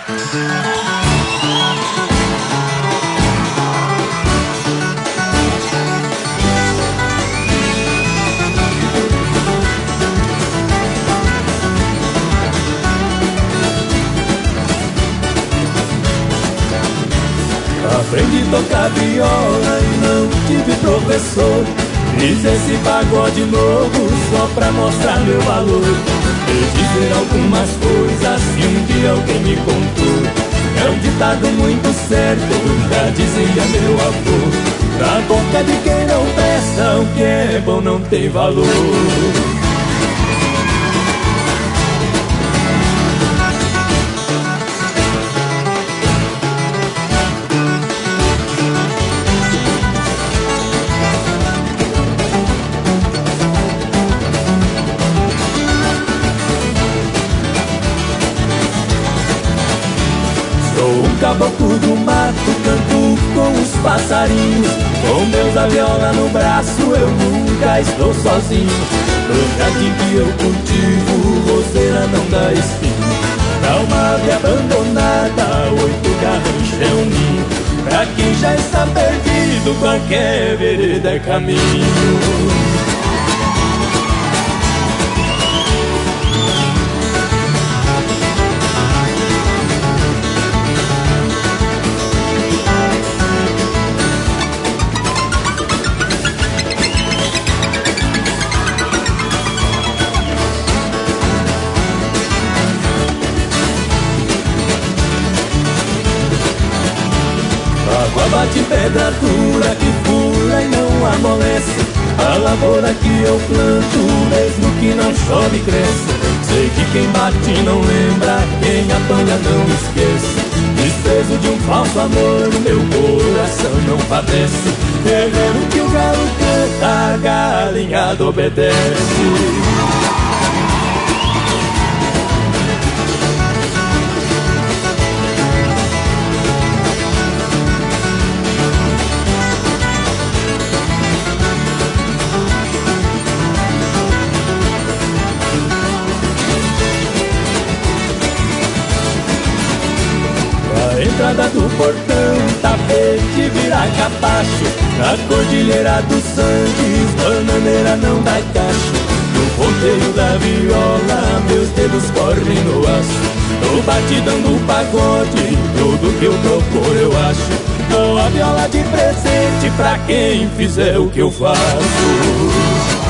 Aprendi a tocar viola e não tive professor. Fiz esse pagode novo só pra mostrar meu valor. E dizer algumas coisas que um dia alguém me contou. É um ditado muito certo, já dizia meu avô. Na boca de quem não presta, o que é bom não tem valor. Sou um caboclo do mato, canto com os passarinhos. Com Deus a viola no braço, eu nunca estou sozinho. No jardim que eu cultivo, roseira não dá espinho. Pra uma ave abandonada, 8 garranchos é um ninho. Pra quem já está perdido, qualquer vereda é caminho. Água bate pedra dura que fura e não amolece. A lavoura que eu planto, mesmo que não chove, cresce. Sei que quem bate não lembra, quem apanha não esquece. Desprezo de um falso amor, o meu coração não padece. Guerreiro que o galo canta, a galinhada obedece. A entrada do portão, tapete vira capacho. Na cordilheira dos Andes, bananeira não dá cacho. No ponteio da viola, meus dedos correm no aço. No batidão do pagode, tudo que eu procuro eu acho. Dou a viola de presente pra quem fizer o que eu faço.